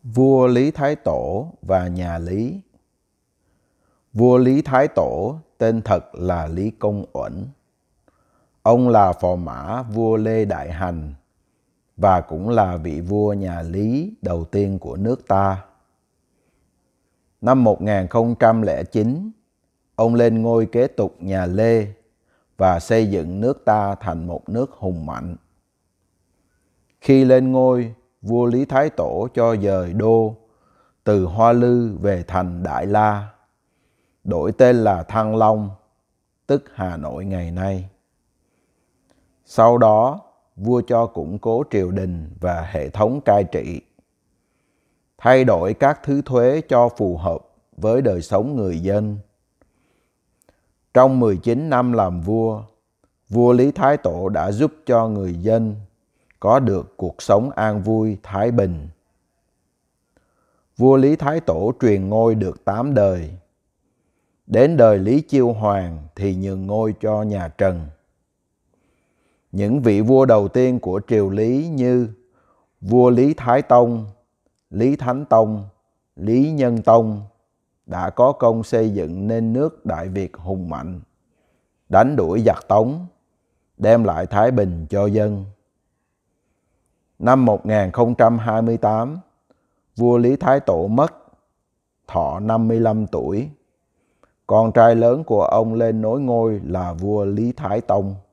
Vua Lý Thái Tổ và nhà Lý. Vua Lý Thái Tổ tên thật là Lý Công Uẩn. Ông là phò mã vua Lê Đại Hành và cũng là vị vua nhà Lý đầu tiên của nước ta. Năm 1009, ông lên ngôi kế tục nhà Lê và xây dựng nước ta thành một nước hùng mạnh. Khi lên ngôi, vua Lý Thái Tổ cho dời đô từ Hoa Lư về thành Đại La, đổi tên là Thăng Long, tức Hà Nội ngày nay. Sau đó, vua cho củng cố triều đình và hệ thống cai trị, thay đổi các thứ thuế cho phù hợp với đời sống người dân. Trong 19 năm làm vua, vua Lý Thái Tổ đã giúp cho người dân có được cuộc sống an vui, thái bình. Vua Lý Thái Tổ truyền ngôi được 8 đời. Đến đời Lý Chiêu Hoàng thì nhường ngôi cho nhà Trần. Những vị vua đầu tiên của triều Lý như vua Lý Thái Tông, Lý Thánh Tông, Lý Nhân Tông đã có công xây dựng nên nước Đại Việt hùng mạnh, đánh đuổi giặc Tống, đem lại thái bình cho dân. Năm 1028, vua Lý Thái Tổ mất, thọ 55 tuổi. Con trai lớn của ông lên nối ngôi là vua Lý Thái Tông.